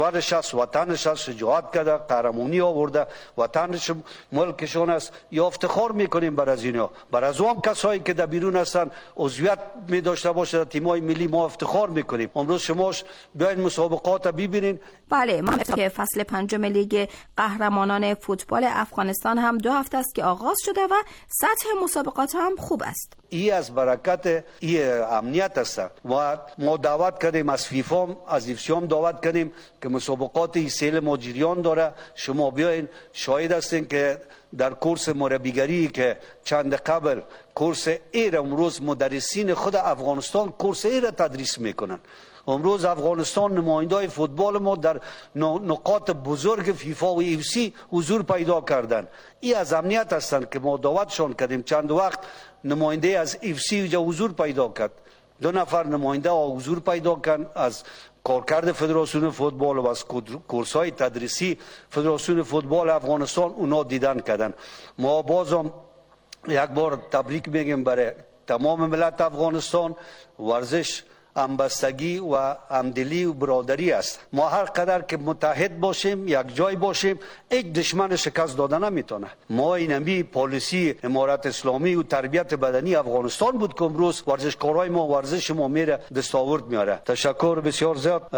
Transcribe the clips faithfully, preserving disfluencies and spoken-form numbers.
کشورش است، وطنش است، شجاعت کرده، قهرمانی آورده، وطنش ملکشون است. یا افتخار میکنیم بر از اینا، بر از اون کسایی که در بیرون هستن عضویت می داشته باشه در تیم‌های ملی ما افتخار میکنیم. امروز شماش بیاین مسابقات ببینین. بله، ما که فصل پنجم لیگ قهرمانان فوتبال افغانستان هم دو هفته است که آغاز شده و سطح مسابقات هم خوب است. ای از برکت ای امنیت است و ما دعوت کردیم از فیفا، از افسیام دعوت کردیم که مسابقات ای سیل ماجریان داره، شما بیاین. شاهد هستین که در کورس مربیگری که چند قبل کورس ایر، امروز مدرسین خود افغانستان کورس ایر تدریس میکنن. امروز افغانستان نمایندای فوتبال ما در نقاط بزرگ فیفا و اف سی حضور پیدا کردن. ای از امنیت هستند که ما دعوتشان کردیم. چند وقت نماینده از اف سی جا حضور پیدا کرد، دو نفر نماینده حضور پیدا کردن از کارکرد فدراسیون فوتبال و از کورس‌های تدریسی فدراسیون فوتبال افغانستان اونا دیدن کردن. ما بازم یک بار تبریک میگیم برای تمام ملت افغانستان. ورزش همبستگی و همدلی و برادری است. ما هر قدر که متحد باشیم، یک جای باشیم، یک دشمن شکست دادن نمیتونه. ما اینمی پالیسی امارت اسلامی و تربیت بدنی افغانستان بود که امروز ورزشکارای ما ورزش ما میره دستاورد میاره. تشکر بسیار زیاد.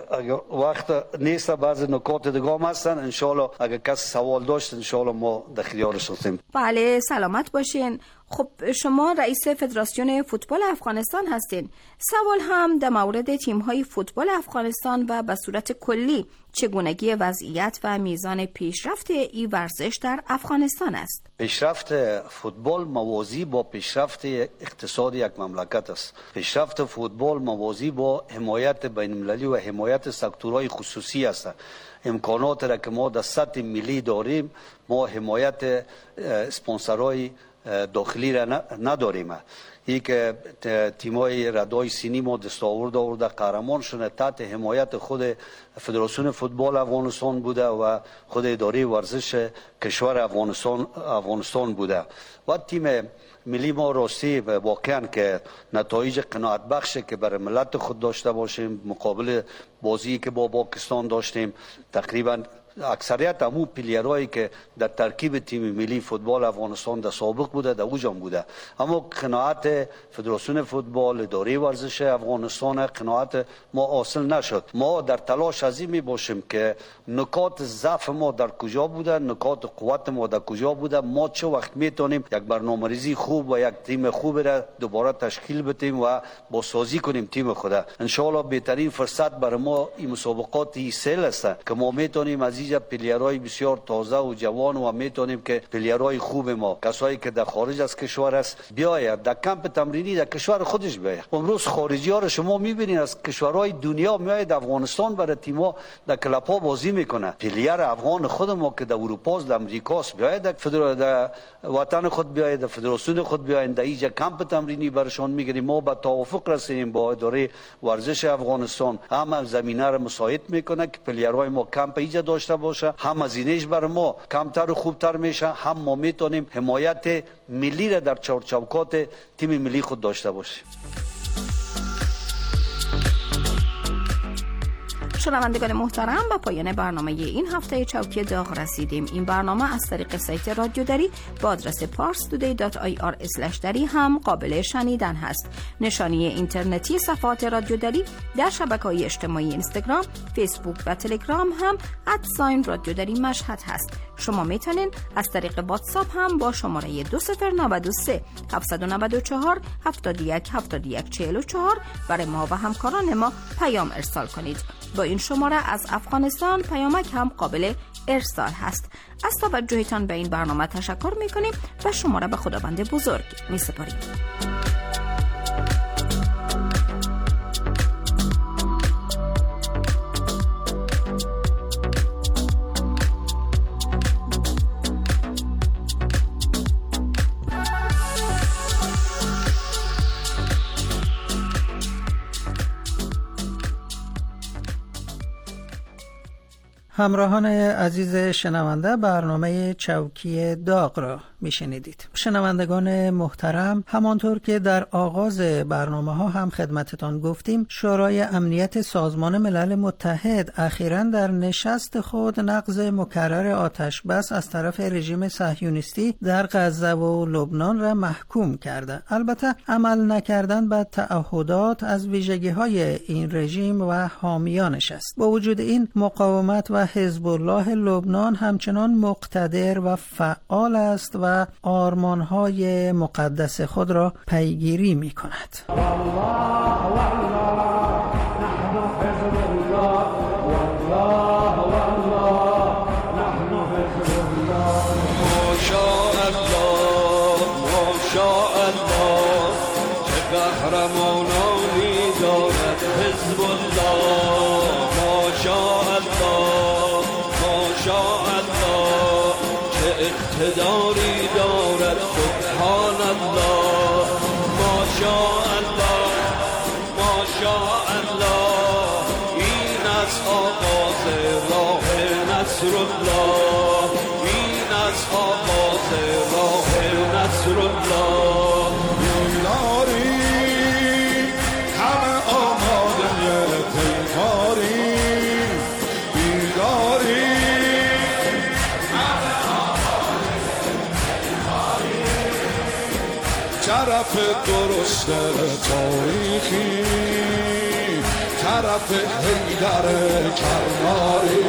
وقت نیست، بعض نکات دیگه هم هستن. ان شاء الله اگه کس سوال داشت ان شاء الله ما در خیالش هستیم. بله، سلامت باشین. خب شما رئیس فدراسیون فوتبال افغانستان هستین. سوال هم در مورد تیم‌های فوتبال افغانستان و به صورت کلی چگونگی وضعیت و میزان پیشرفت این ورزش در افغانستان است. پیشرفت فوتبال موازی با پیشرفت اقتصاد یک مملکت است. پیشرفت فوتبال موازی با حمایت بین‌المللی و حمایت سکتورهای خصوصی است. امکانات را که ما در سطح ملی داریم، ما حمایت اسپانسرهای داخلی را نداریم. ای که تیمای ردای سینی ما دستاورد آورده، قهرمان شده، تحت حمایت خود فدراسیون فوتبال افغانستان بوده و خود اداره ورزش کشور افغانستان افغانستان بوده. و تیم ملی ما راستی واقعا که نتایج قناعت بخشه که برای ملت خود داشته باشیم. مقابل بازی که با پاکستان داشتیم، تقریبا اکثریت همون پلیرهایی که در ترکیب تیم ملی فوتبال افغانستان در سابق بوده در اوجان بوده. اما قناعت فدراسیون فوتبال، اداره ورزش افغانستان، قناعت ما حاصل نشد. ما در تلاش از این می باشیم که نکات ضعف ما در کجا بوده، نکات قوت ما در کجا بوده، ما چه وقت میتونیم یک برنامه‌ریزی خوب و یک تیم خوب را دوباره تشکیل بدیم و بازسازی کنیم تیم خود. ان شاء الله بهترین فرصت برای ما این مسابقات سیل است که ما میتونیم از اینجا پلیرهای بسیار تازه و جوان و میتونیم که پلیرهای خوب ما، کسایی که در خارج از کشور است، بیاید در کمپ تمرینی در کشور خودش بیاید. امروز خارجی ها رو شما میبینید از کشورهای دنیا میاید افغانستان برای تیم‌ها در کلب‌ها بازی میکنه. پلیر افغان خود ما که در اروپا در امریکا است بیاید در فدرال در وطن خود بیاید، در فدراسیون خود بیاید، در اینجا کمپ تمرینی برشان میگیریم. ما به توافق رسیدیم با اداره ورزش افغانستان، هم زمینه رو مساعد میکنه که پلیرهای ما کمپ اینجا داشته باشه، هم هزینه‌اش بر ما کمتر و خوبتر میشه، هم ما میتونیم حمایت ملی را در چارچوکات تیم ملی خود داشته باشیم. شنوندگان محترم، به پایان برنامه این هفته چوکی داغ رسیدیم. این برنامه از طریق سایت رادیو دری با آدرس پارس تودی دات آی آر اسلش دری هم قابل شنیدن هست. نشانی اینترنتی صفحات رادیو دری در شبکه‌های اجتماعی اینستاگرام، فیسبوک و تلگرام هم ادساین رادیو دری مشهد هست. شما میتونین از طریق واتساپ هم با شماره دو صفر نه سه هفت نه چهار هفت یک هفت یک چهار چهار برای ما و همکاران ما پیام ارسال کنید. با این شماره از افغانستان پیامک هم قابل ارسال هست. از توجهتان به این برنامه تشکر میکنیم و شما را به خداوند بزرگ میسپاریم. همراهان عزیز شنونده، برنامه چوکی داغ را میشنیدید. شنوندگان محترم، همانطور که در آغاز برنامه ها هم خدمتتان گفتیم، شورای امنیت سازمان ملل متحد اخیراً در نشست خود نقض مکرر آتش بس از طرف رژیم صهیونیستی در غزه و لبنان را محکوم کرده. البته عمل نکردن به تعهدات از ویژگی‌های این رژیم و حامیانش است. با وجود این، مقاومت و حزب الله لبنان همچنان مقتدر و فعال است و آرمان‌های مقدس خود را پیگیری می‌کند. اقتداری دارد سبحان الله، ماشاء الله ماشاء الله. این از آغاز راه نصر الله، این از آغاز راه نصر الله. یاری همه آماده پیکاری بیداری، طرف درست تاریخی، طرف حیدر کراری،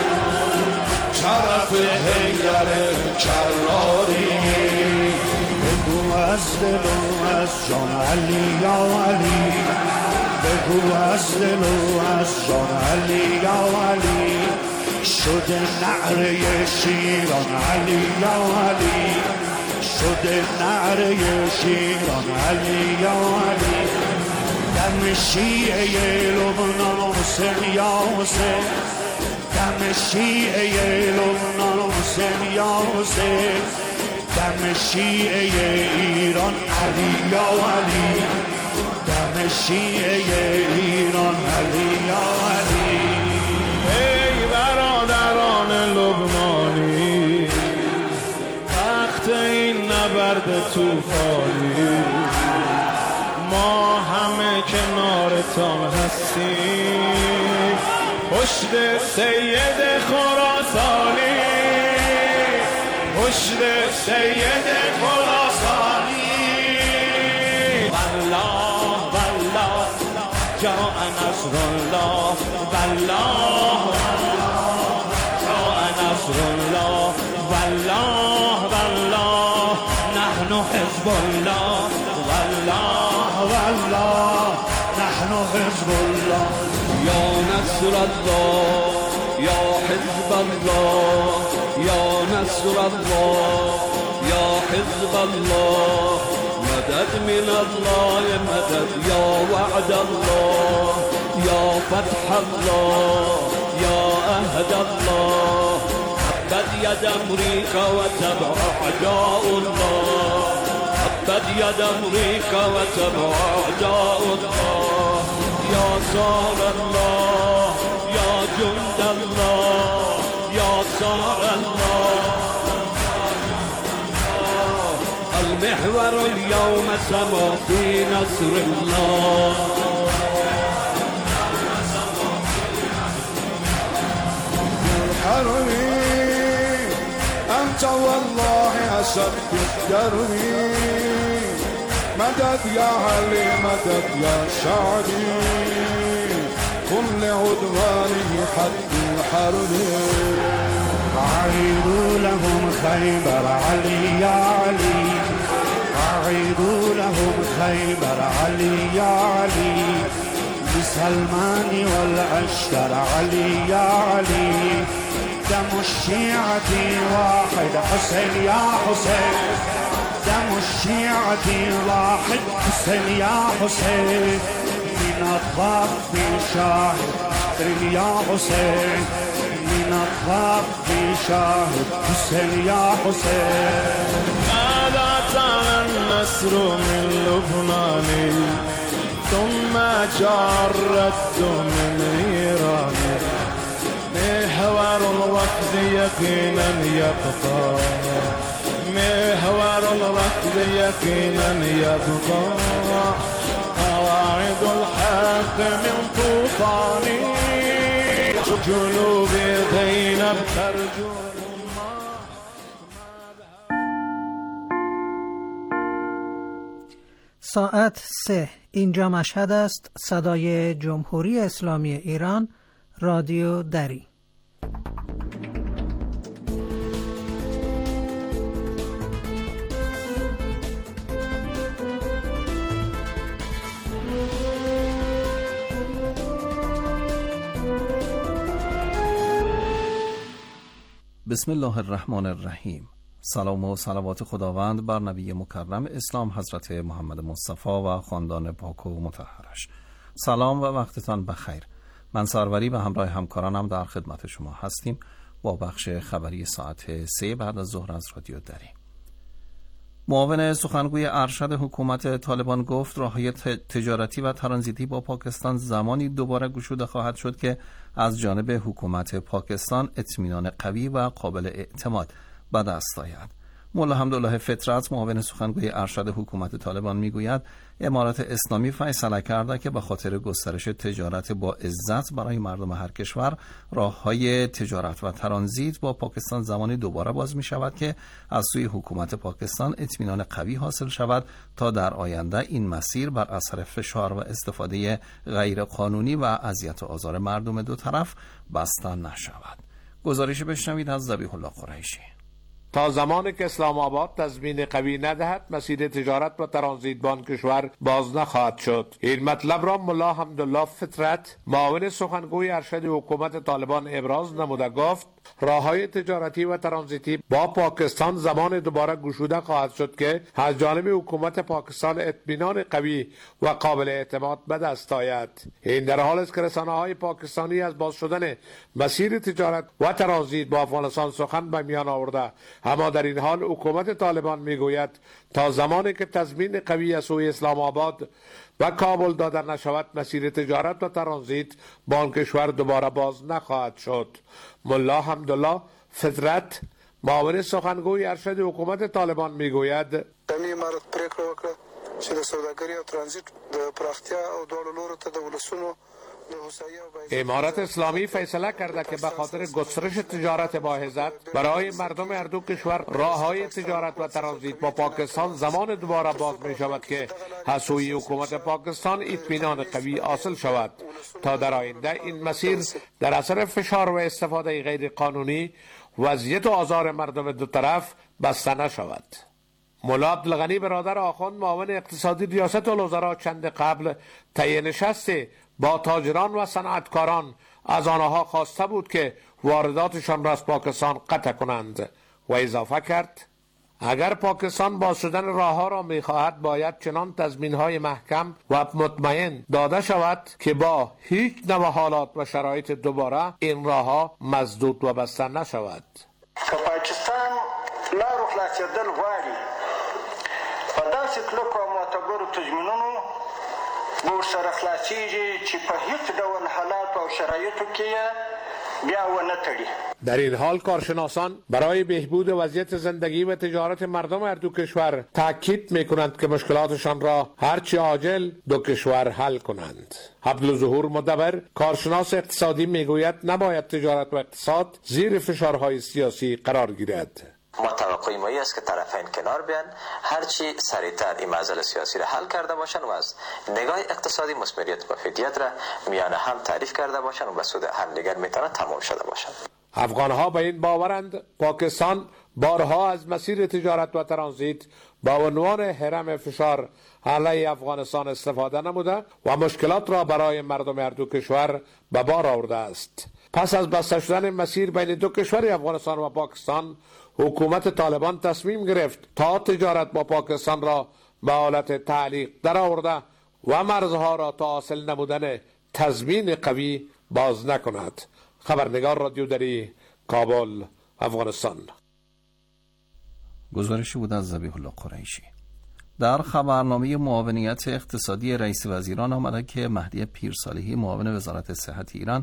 طرف حیدر کراری. بگو از دل و از جان علی یا علی، بگو از دل و از جان علی یا علی. شده نعره شیران علی یا علی، شده نعره شیران علی یا علی. دم شیعه لبنان حسین یا حسین، دم شیعه لبنان حسین یا حسین. دم شیعه ایران علی یا علی، دم شیعه ایران علی یا علی. ای برادران لبنانی، وقت این نبرد طوفانی، ما همه کنارتان هستیم. پشت سید خراسانی، پشت سید خراسانی. والله والله جاء نصر الله، والله جاء نصر الله، والله والله نحن حزب الله، والله والله نحن حزب الله. یا نصر الله یا حزب الله، یا نصر الله یا حزب الله. مدد من الله مدد یا وعد الله، یا فتح الله یا عهد الله. تبت ید امریکا و تبع اعداء الله، تبت ید امریکا و تبع اعداء الله. یا صار الله یا جند الله، یا صار الله. المحور اليوم سما في نصر الله. حرمي أنت والله أسد الدربي، مدد يا علي مدد يا شعبي. كل عدوانه حد الحرب، أعيدوا لهم خيبر علي يا علي، أعيدوا لهم خيبر علي يا علي. لسلمان والعشتر علي يا علي. دم الشيعة واحد حسين يا حسين، دم الشيعة واحد حسين يا حسين. من الضغط شاهد يا حسين، من الضغط شاهد حسين يا حسين. ماذا كان النصر من لبنان، ثم جاء الرد من إيران. محور الوقت يقينا يبقى محور الركب يقينا يبقى قواعد الحق من طوفان جنوب زينب ترجو. ساعت سه، اینجا مشهد است. صدای جمهوری اسلامی ایران، رادیو دری. بسم الله الرحمن الرحیم. سلام و صلوات خداوند بر نبی مکرم اسلام حضرت محمد مصطفی و خاندان پاک و مطهرش. سلام و وقتتان بخیر. من سروری و همراه همکارانم در خدمت شما هستیم با بخش خبری ساعت سه بعد از ظهر از رادیو دری. معاون سخنگوی ارشد حکومت طالبان گفت راههای تجارتی و ترانزیتی با پاکستان زمانی دوباره گشوده خواهد شد که از جانب حکومت پاکستان اطمینان قوی و قابل اعتماد به دست آید. مولا حمدالله فطرت معاون سخنگوی ارشد حکومت طالبان میگوید امارات اسلامی فیصله کرده که به خاطر گسترش تجارت با عزت برای مردم هر کشور راههای تجارت و ترانزیت با پاکستان زمانی دوباره باز می شود که از سوی حکومت پاکستان اطمینان قوی حاصل شود تا در آینده این مسیر بر اثر فشار و استفاده غیر قانونی و اذیت و آزار مردم دو طرف بسته نشود. گزارش بشنوید از ذبیح الله قریشی. تا زمانی که اسلام آباد تضمین قوی ندهد مسیر تجارت و ترانزیت با آن کشور باز نخواهد شد. این مطلب را ملا حمدالله فطرت معاون سخنگوی ارشد حکومت طالبان ابراز نموده گفت راههای تجارتی و ترانزیتی با پاکستان زمان دوباره گشوده خواهد شد که از جانب حکومت پاکستان اطمینان قوی و قابل اعتماد به دست آید. این در حال است که رسانه‌های پاکستانی از باز شدن مسیر تجارت و ترانزیت با افغانستان سخن به میان آورده، اما در این حال حکومت طالبان میگوید تا زمانی که تضمین قوی از سوی اسلام آباد و کابل داده نشود مسیر تجارت و ترانزیت با آن کشور دوباره باز نخواهد شد. ملا حمدالله فطرت معاون سخنگوی ارشد حکومت طالبان میگوید دمی امارت پریکړه وکړه چې د سوداګرۍ او ترانزیت د پراختیا او دواړو لورو ته د ولسونو امارت اسلامی فیصله کرده که به خاطر گسترش تجارت با عزت برای مردم هر دو کشور راههای تجارت و ترانزیت با پاکستان زمان دوباره باز می شود که از سوی حکومت پاکستان اطمینان قوی حاصل شود تا در آینده این مسیر در اثر فشار و استفاده غیر قانونی وضعیت و آزار مردم دو طرف بسته نشود. مولا عبدالغنی برادر آخوند معاون اقتصادی ریاست الوزراء چند قبل طی نشست با تاجران و صنعتکاران از آنها خواسته بود که وارداتشان را از پاکستان قطع کنند و اضافه کرد اگر پاکستان باز شدن راهها را می‌خواهد باید چنان تضمین‌های محکم و مطمئن داده شود که با هیچ نوع حالات و شرایط دوباره این راهها مسدود و بسته نشود. که پاکستان لارو خلاصېدل غواړي په داسې کلکو او معتبرو تضمینونو به ورسره خلاصېږي چې په هیڅ ډول حالاتو او شرایطو کې بیا ونه تړي. در این حال کارشناسان برای بهبود وضعیت زندگی و تجارت مردم هر دو کشور تاکید میکنند که مشکلاتشان را هرچی عاجل دو کشور حل کنند. عبدالظهور مدبر کارشناس اقتصادی میگوید نباید تجارت و اقتصاد زیر فشارهای سیاسی قرار گیرد. ما توقع ما است که طرفین کنار بیان هرچی سریعتر این معضل سیاسی را حل کرده باشند و از نگاه اقتصادی مثمریت و فیدیت را میان هم تعریف کرده باشند و به سود همدیگر میتونه تمام شده باشند. افغانها به این باورند پاکستان بارها از مسیر تجارت و ترانزیت با عنوان هرم فشار علیه افغانستان استفاده نموده و مشکلات را برای مردم هر دو کشور به بار آورده است. پس از بسته شدن مسیر بین دو کشور افغانستان و پاکستان حکومت طالبان تصمیم گرفت تا تجارت با پاکستان را به حالت تعلیق در آورده و مرزها را تا حاصل نمودن تضمین قوی باز نکند. خبرنگار رادیو دری، کابل، افغانستان. گزارشی بود از ذبیح الله قریشی. در خبرنامه معاونیت اقتصادی رئیس وزیران آمده که مهدی پیرصالحی معاون وزارت صحت ایران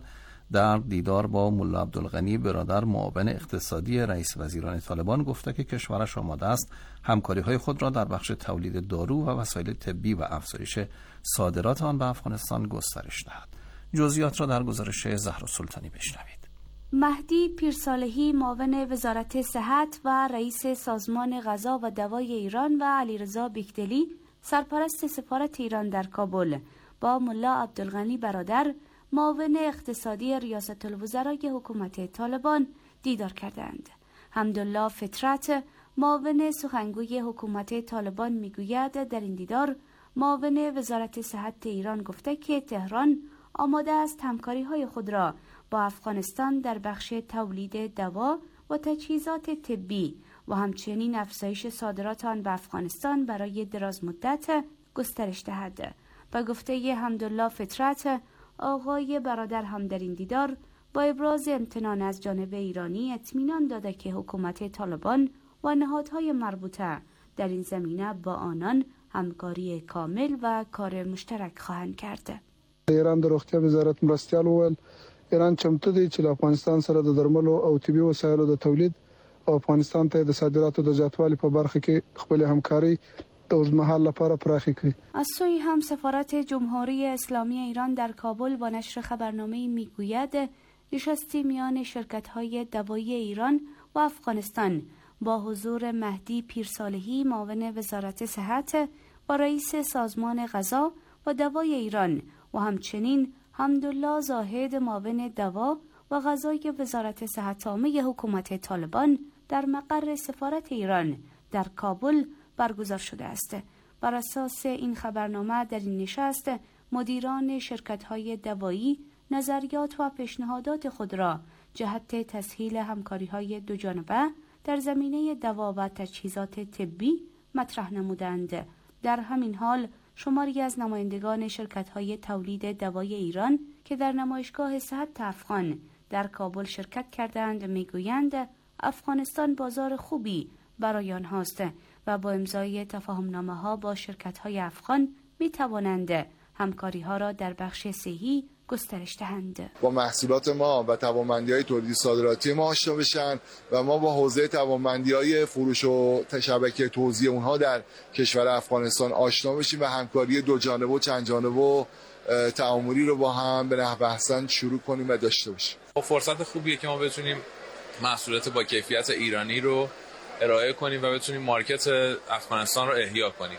در دیدار با ملا عبدالغنی برادر معاون اقتصادی رئیس وزیران طالبان گفته که کشورش آماده است همکاری‌های خود را در بخش تولید دارو و وسایل طبی و افزایش صادرات آن به افغانستان گسترش دهد. جزئیات را در گزارش زهرا سلطانی بشنوید. مهدی پیرصالحی معاون وزارت صحت و رئیس سازمان غذا و دوای ایران و علیرضا بیکدلی سرپرست سفارت ایران در کابل با ملا عبدالغنی برادر معاون اقتصادی ریاست الوزرای حکومت طالبان دیدار کردند. حمدالله فطرت معاون سخنگوی حکومت طالبان میگوید در این دیدار معاون وزارت صحت ایران گفته که تهران آماده است همکاری‌های خود را با افغانستان در بخش تولید دوا و تجهیزات طبی و همچنین افزایش صادرات آن به افغانستان برای دراز مدت گسترش دهد. با گفته حمدالله فطرت، آقای برادر هم در این دیدار با ابراز امتنان از جانب ایرانی اطمینان داده که حکومت طالبان و نهادهای مربوطه در این زمینه با آنان همکاری کامل و کار مشترک خواهند کرد. ایران د روغتیا وزارت مرستیال وویل ایران چمتو دی چې افغانستان سره د درملو او طبي وسایلو د تولید او افغانستان ته د صادراتو د زیاتوالي په برخه کې خپل همکاري د اوږدمهال لپاره پراخه کړي. از سوی هم سفارت جمهوری اسلامی ایران در کابل با نشر خبرنامه‌ای میگوید نشستی میان شرکت‌های دوایی ایران و افغانستان با حضور مهدی پیرصالحی معاون وزارت صحت و رئیس سازمان غذا و دوای ایران و همچنین حمدالله زاهد معاون دوا و غذای وزارت صحت عامه حکومت طالبان در مقر سفارت ایران در کابل برگزار شده است. بر اساس این خبرنامه در این نشست مدیران شرکت‌های دوایی نظریات و پیشنهادات خود را جهت تسهیل همکاری‌های دوجانبه در زمینه دوا و تجهیزات طبی مطرح نمودند. در همین حال شماری از نمایندگان شرکت‌های تولید دوای ایران که در نمایشگاه صحت افغان در کابل شرکت کردند میگویند افغانستان بازار خوبی برای آنهاست و با امضای تفاهمنامه‌ها با شرکت‌های افغان می‌توانند همکاری‌ها را در بخش صحی گسترش دهند. با محصولات ما و توانمندی‌های تولیدی صادراتی ما آشنا بشن و ما با حوزه توانمندی‌های فروش و شبکه توزیع اونها در کشور افغانستان آشنا بشیم و همکاری دو جانبه و چند جانبه و تعاملی رو با هم به نحو احسن شروع کنیم و داشته باشیم. فرصت خوبیه که ما بتونیم محصولات با کیفیت ایرانی رو ارائه کنیم و بتونیم مارکت افغانستان رو احیا کنیم.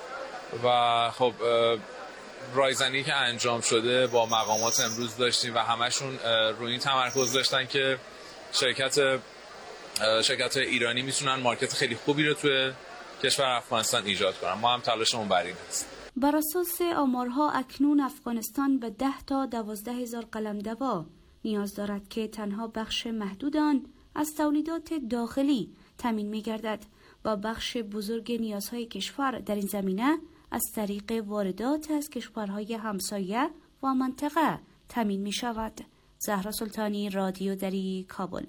و خب رایزنی که انجام شده با مقامات امروز داشتیم و همشون روی این تمرکز داشتن که شرکت شرکت ایرانی میتونن مارکت خیلی خوبی رو توی کشور افغانستان ایجاد کنن. ما هم تلاشمون بر این هست. بر اساس آمارها اکنون افغانستان به ده تا دوازده هزار قلم دوا نیاز دارد که تنها بخش محدود آن از تولیدات داخلی تامین می‌گردد و بخش بزرگ نیازهای کشور در این زمینه از طریق واردات از کشورهای همسایه و منطقه تامین می شود. زهرا سلطانی، رادیو دری، کابل.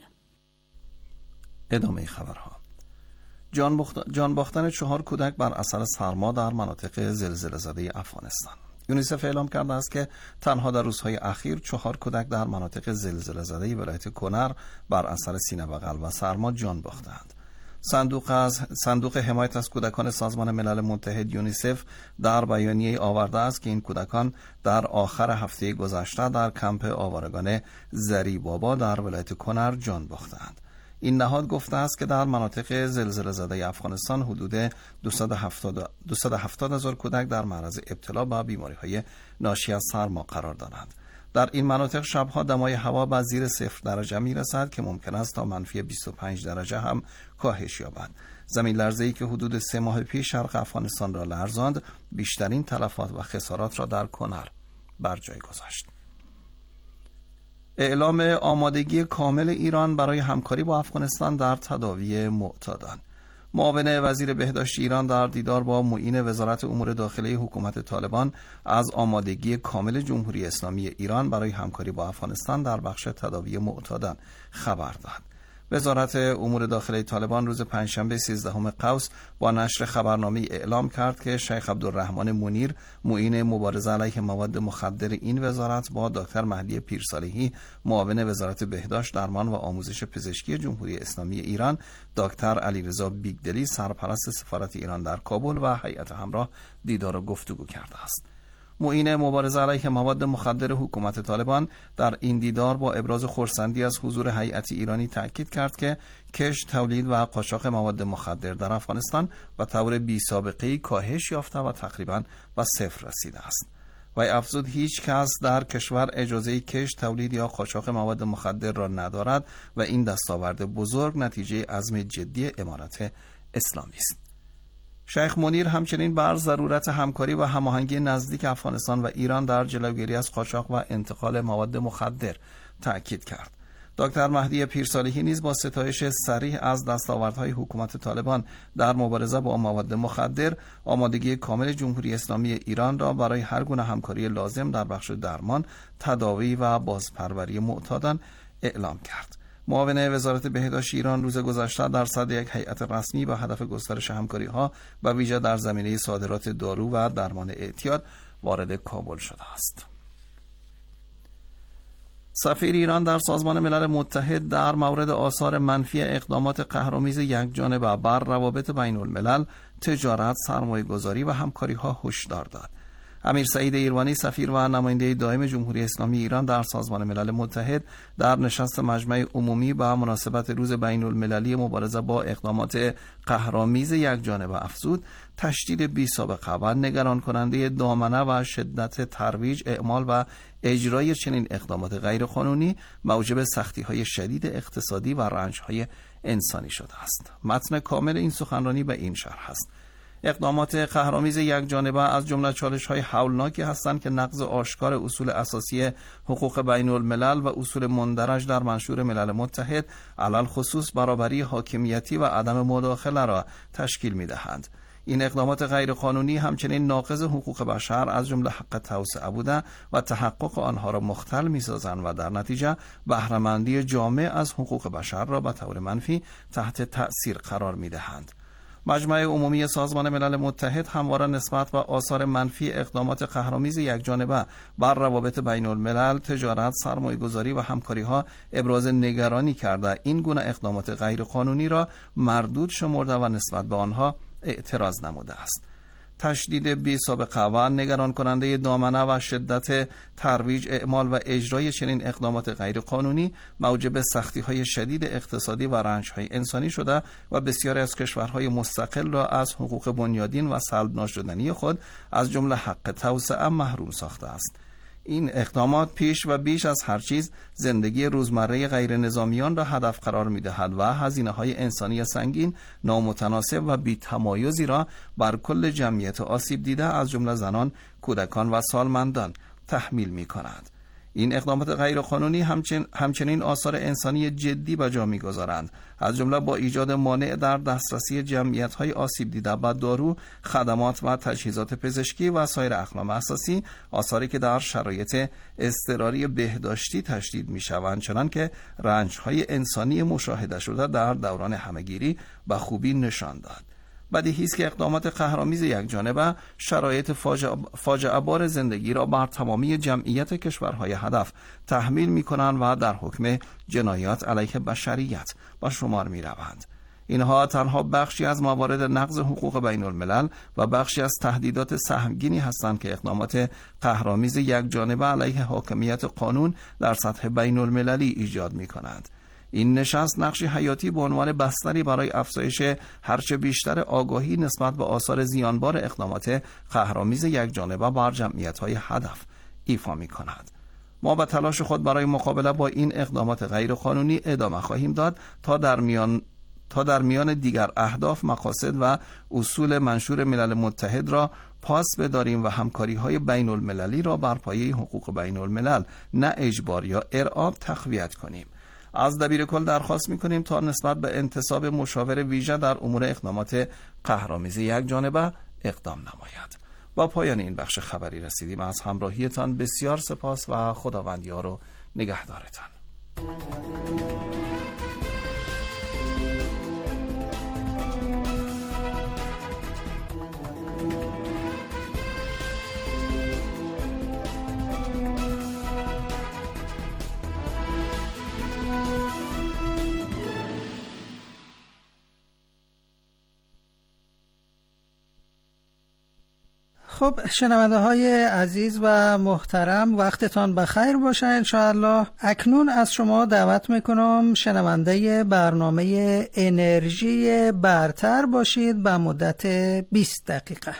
ادامه خبرها. جان, بخت... جان باختن چهار کودک بر اثر سرما در مناطق زلزله زده افغانستان. یونیسف اعلام کرده است که تنها در روزهای اخیر چهار کودک در مناطق زلزله زده ولایت کنر بر اثر سینه بغل و سرما جان باختند. صندوق از صندوق حمایت از کودکان سازمان ملل متحد یونیسف در بیانیه آورده است که این کودکان در آخر هفته گذشته در کمپ آوارگان زری بابا در ولایت کنر جان باختند. این نهاد گفته است که در مناطق زلزله زده افغانستان حدود دویست و هفتاد هزار کودک در معرض ابتلا به بیماری‌های ناشی از سرما قرار دارند. در این مناطق شبها دمای هوا به زیر صفر درجه می رسد که ممکن است تا منفی بیست و پنج درجه هم کاهش یابد. زمین لرزه‌ای که حدود سه ماه پیش شرق افغانستان را لرزاند بیشترین تلفات و خسارات را در کنر بر جای گذاشت. اعلام آمادگی کامل ایران برای همکاری با افغانستان در تداوی معتادان. معاون وزیر بهداشت ایران در دیدار با معین وزارت امور داخلی حکومت طالبان از آمادگی کامل جمهوری اسلامی ایران برای همکاری با افغانستان در بخش تداوی معتادان خبر داد. وزارت امور داخلی طالبان روز پنجشنبه سیزدهم قوس با نشر خبرنامه اعلام کرد که شیخ عبدالرحمن منیر معین مبارزه علیه مواد مخدر این وزارت با دکتر مهدی پیرصالحی معاون وزارت بهداشت، درمان و آموزش پزشکی جمهوری اسلامی ایران، دکتر علیرضا بیگدلی سرپرست سفارت ایران در کابل و هیئت همراه دیدار و گفتگو کرده است. معین مبارزه علیه مواد مخدر حکومت طالبان در این دیدار با ابراز خرسندی از حضور هیئت ایرانی تاکید کرد که کشت، تولید و قاچاق مواد مخدر در افغانستان به طور بی سابقه‌ای کاهش یافته و تقریباً به صفر رسیده است. و افزود هیچ کس در کشور اجازه کشت، تولید یا قاچاق مواد مخدر را ندارد و این دستاورد بزرگ نتیجه عزم جدی امارت اسلامی است. شیخ منیر همچنین بر ضرورت همکاری و هماهنگی نزدیک افغانستان و ایران در جلوگیری از قاچاق و انتقال مواد مخدر تأکید کرد. دکتر مهدی پیرصالحی نیز با ستایش صریح از دستاوردهای حکومت طالبان در مبارزه با مواد مخدر، آمادگی کامل جمهوری اسلامی ایران را برای هر گونه همکاری لازم در بخش درمان، تداوی و بازپروری معتادان اعلام کرد. معاون وزارت بهداشت ایران روز گذشته در صدر یک هیئت رسمی با هدف گسترش همکاری‌ها و ویژه در زمینه صادرات دارو و درمان اعتیاد وارد کابل شده است. سفیر ایران در سازمان ملل متحد در مورد آثار منفی اقدامات قهرآمیز یکجانبه بر روابط بین الملل، تجارت، سرمایه‌گذاری و همکاری‌ها هشدار داد. امیر سعید ایروانی سفیر و نماینده دائم جمهوری اسلامی ایران در سازمان ملل متحد در نشست مجمع عمومی به مناسبت روز بین المللی مبارزه با اقدامات قهرآمیز یکجانبه افزود تشدید بی سابقه و نگران کننده دامنه و شدت ترویج، اعمال و اجرای چنین اقدامات غیرقانونی موجب سختی‌های شدید اقتصادی و رنج‌های انسانی شده است. متن کامل این سخنرانی به این شرح است: اقدامات قهرآمیز یکجانبه از جمله چالش‌های هولناکی هستند که نقض آشکار اصول اساسی حقوق بین الملل و اصول مندرج در منشور ملل متحد، علل خصوص برابری، حاکمیتی و عدم مداخله را تشکیل می‌دهند. این اقدامات غیرقانونی همچنین ناقض حقوق بشر از جمله حق توسعه بوده و تحقق آنها را مختل می‌سازند و در نتیجه بهره‌مندی جامع از حقوق بشر را به طور منفی تحت تأثیر قرار می‌دهند. مجمع عمومی سازمان ملل متحد همواره نسبت به آثار منفی اقدامات قهرآمیز یکجانبه بر روابط بین الملل، تجارت، سرمایه‌گذاری و همکاری‌ها ابراز نگرانی کرده این گونه اقدامات غیرقانونی را مردود شمرده و نسبت به آنها اعتراض نموده است. تشدید بی سابقه و نگران کننده دامنه و شدت ترویج، اعمال و اجرای چنین اقدامات غیرقانونی موجب سختی‌های شدید اقتصادی و رنج‌های انسانی شده و بسیاری از کشورهای مستقل را از حقوق بنیادین و سلب ناشدنی خود از جمله حق توسعه محروم ساخته است. این اقدامات پیش و بیش از هر چیز زندگی روزمره غیر نظامیان را هدف قرار می دهد و هزینه های انسانی سنگین، نامتناسب و بی تمایزی را بر کل جمعیت آسیب دیده از جمله زنان، کودکان و سالمندان تحمیل می کند. این اقدامات غیرقانونی همچنین همچنین آثار انسانی جدی به جا می‌گذارند، از جمله با ایجاد مانع در دسترسی جمعیت‌های آسیب دیده به دارو، خدمات و تجهیزات پزشکی و سایر اقلام اساسی، آثاری که در شرایط اضطراری بهداشتی تشدید می‌شوند، چنانکه رنج‌های انسانی مشاهده شده در دوران همه‌گیری به خوبی نشان داد. بدیهی است که اقدامات قهرآمیز یکجانبه شرایط فاجعه بار زندگی را بر تمامی جمعیت کشورهای هدف تحمیل می‌کنند و در حکم جنایات علیه بشریت به شمار می‌روند. اینها تنها بخشی از موارد نقض حقوق بین الملل و بخشی از تهدیدات سهمگینی هستند که اقدامات قهرآمیز یکجانبه علیه حاکمیت قانون در سطح بین المللی ایجاد می‌کنند. این نشست نقشی حیاتی به عنوان بستری برای افزایش هرچه بیشتر آگاهی نسبت به آثار زیانبار اقدامات قهرآمیز یکجانبه بر جمعیت‌های هدف ایفا می‌کند. ما به تلاش خود برای مقابله با این اقدامات غیرقانونی ادامه خواهیم داد تا در میان تا در میان دیگر اهداف، مقاصد و اصول منشور ملل متحد را پاس بداریم و همکاری‌های بین المللی را بر پایه حقوق بین الملل نه اجبار یا ارعاب تقویت کنیم. از دبیرکل درخواست می‌کنیم تا نسبت به انتصاب مشاور ویژه در امور اقدامات قهرآمیز یکجانبه اقدام نماید. با پایان این بخش خبری رسیدیم. از همراهیتان بسیار سپاس و خداوند یار و نگهدارتان. خب شنونده های عزیز و محترم، وقتتان بخیر باشه انشاءالله. اکنون از شما دعوت میکنم شنونده برنامه انرژی برتر باشید به مدت بیست دقیقه.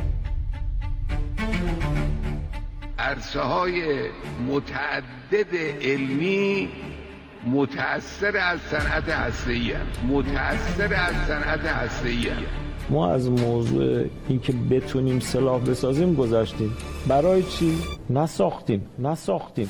عرصه‌های متعدد علمی متأثر از صنعت هسته‌ای هستند. متأثر از صنعت هسته‌ای هستند. ما از موضوع اینکه بتونیم سلاح بسازیم گذشتیم. برای چی؟ نساختیم نساختیم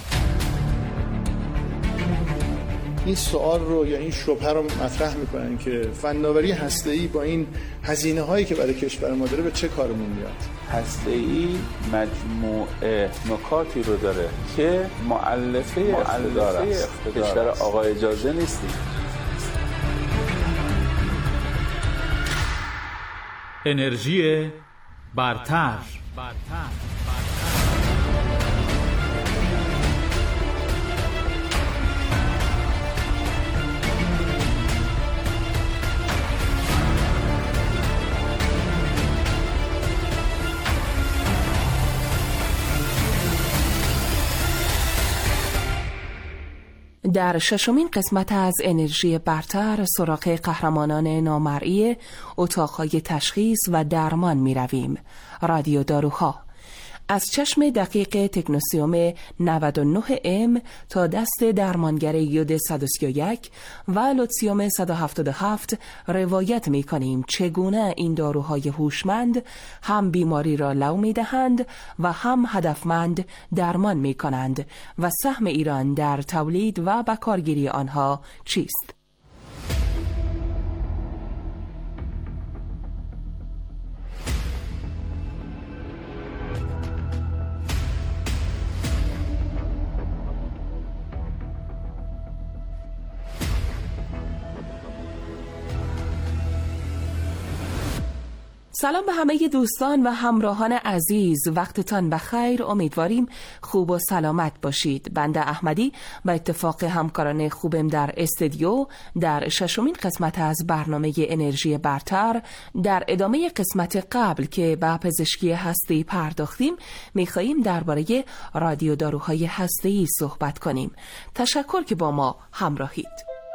این سوال رو یا این شبهه رو مطرح میکنن که فناوری هسته‌ای با این هزینه هایی که برای کشور ما داره به چه کارمون میاد. هسته‌ای مجموعه نکاتی رو داره که مؤلفه اقتدار است. کشور آقا اجازه نیستیم. انرژی برتر. در ششمین قسمت از انرژی برتر سراغ قهرمانان نامرئی اتاقهای تشخیص و درمان می رویم. رادیو داروها از چشم دقیق تکنوسیوم نود و نه ام تا دست درمانگر یود صد و سی و یک و لوتسیوم صد و هفتاد و هفت روایت می کنیم چگونه این داروهای هوشمند هم بیماری را لو می دهند و هم هدفمند درمان می کنند و سهم ایران در تولید و بکارگیری آنها چیست؟ سلام به همه دوستان و همراهان عزیز، وقتتان بخیر. امیدواریم خوب و سلامت باشید. بنده احمدی به اتفاق همکاران خوبم در استودیو در ششمین قسمت از برنامه انرژی برتر در ادامه قسمت قبل که به پزشکی هسته‌ای پرداختیم می‌خواهیم درباره رادیو داروهای هسته‌ای صحبت کنیم. تشکر که با ما همراهید.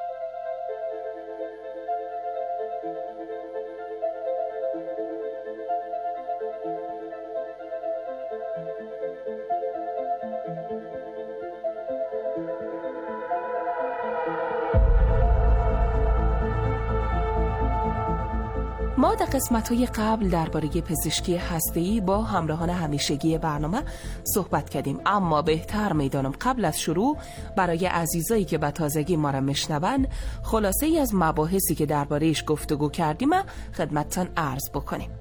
ما در قسمت‌های قبل درباره پزشکی هسته‌ای با همراهان همیشگی برنامه صحبت کردیم، اما بهتر می‌دانم قبل از شروع برای عزیزایی که به تازگی ما را میشنون خلاصه ای از مباحثی که درباره‌اش گفتگو کردیم خدمتتان عرض بکنیم.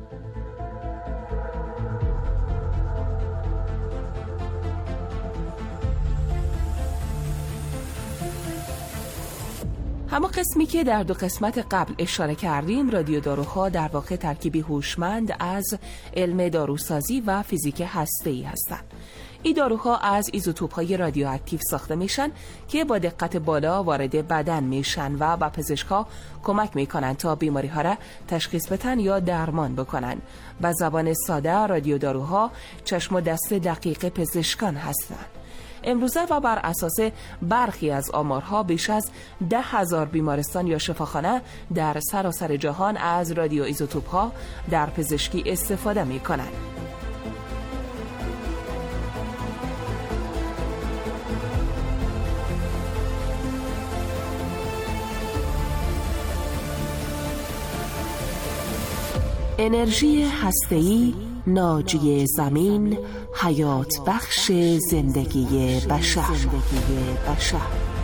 اما قسمی که در دو قسمت قبل اشاره کردیم، رادیو داروها در واقع ترکیبی هوشمند از علم داروسازی و فیزیک هسته‌ای هستند. این داروها از ایزوتوپ‌های رادیواکتیو ساخته میشن که با دقت بالا وارد بدن میشن و به پزشک‌ها کمک میکنن تا بیماری‌ها را تشخیص بدن یا درمان بکنن. به زبان ساده رادیو داروها چشم و دست دقیق پزشکان هستند. امروزه و بر اساس برخی از آمارها بیش از ده هزار بیمارستان یا شفاخانه در سراسر جهان از رادیو ایزوتوپ ها در پزشکی استفاده می کنند. انرژی هسته‌ای، ناجی زمین، حیات بخش زندگی بشر. زندگی بشر.